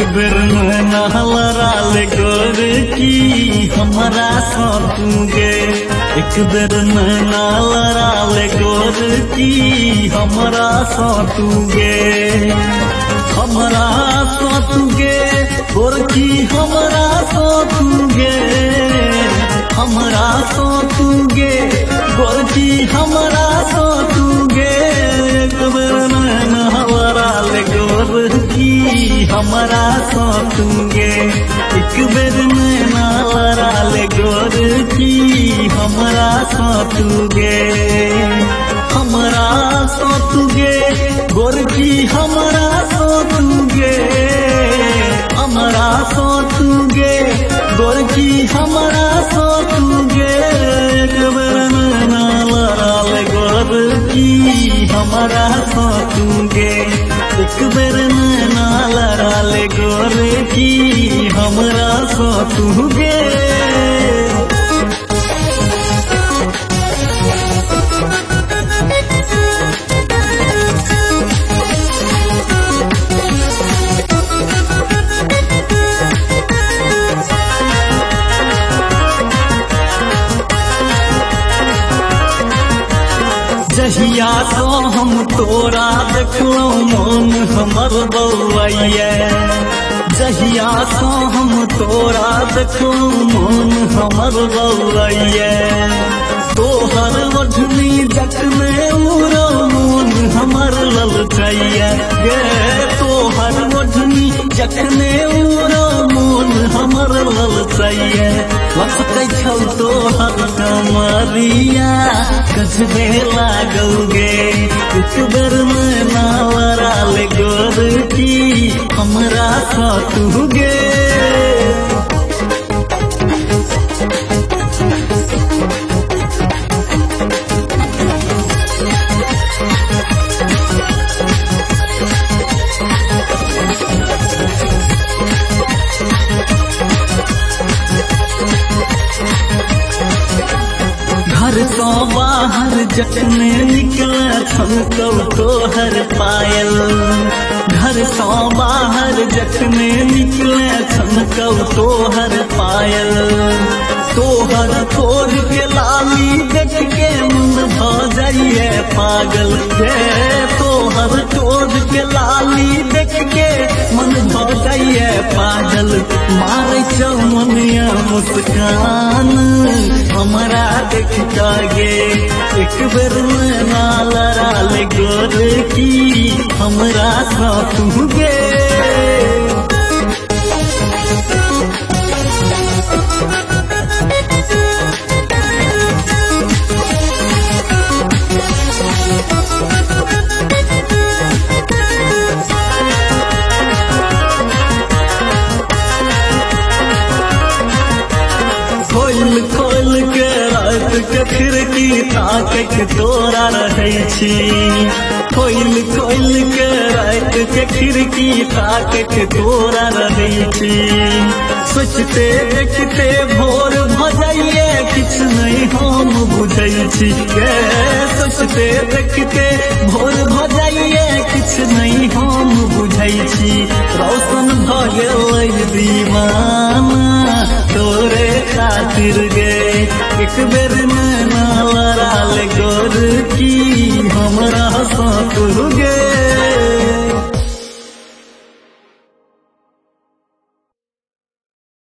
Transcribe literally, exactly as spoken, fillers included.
बेर नैना लड़ाल गोर की हमरा साथूगे एक बेर नैना लड़ाल गोर की हमरा साथूगे हमरा साथूगे गोर की हमरा साथूगे हमरा साथूगे गोर की हमरा साथूगे एक बेर नैना लड़ाल गोर की हमरा साथूगे एक बेर नैना लड़ाल गोर की हमरा साथूगे हमरा साथूगे गोर की हमरा साथूगे हमरा साथूगे गोर की हमरा साथूगे एक बेर नैना लड़ाल गोर की हमरा साथूगे एक बेर नैना लड़ाल गोर की हमरा साथूगे जहिया तो हम तोरा देखलो मन हमर बउआइया जहिया तो हम तोरा देखलो मन हमर बउआइया तोहर ओढ़नी देखने उरो मन हमर ललचैया गे तोहर ओढ़नी देखने उरो मन हमर ललचैया लचकै छौ तोहर कमरिया गजबे लागौगे एक बेर नैना लड़ाल गोर की हमरा साथूगे घर तो बाहर जखने निकले छमकौ तोहर पायल घर तो बाहर जखने निकले छमकौ तोहर पायल तोहर तोड़ के लाली देख के मन भ जाइए पागल गे तोहर तोड़ के लाली देख के मन भ जाइए पागल मारे छौ मनिया मुस्कान हमरा देख गे एक बेर नैना लड़ाल गोर की हमरा साथूगे खोल खोल के रात के खिड़की ताकक तोरा रहै छी खोल खोल के रात के खिड़की ताकक तोरा रहै छी सोचते देखते भोर भ जाइए किछ नहीं हम बुझै छी गे सोचते देखते भोर भ जाइए किछ नहीं हम बुझै छी रोशन भ गेलै दीवाना तोरे खातिर गे एक बेर नैना लड़ाल गोर की हमरा साथूगे।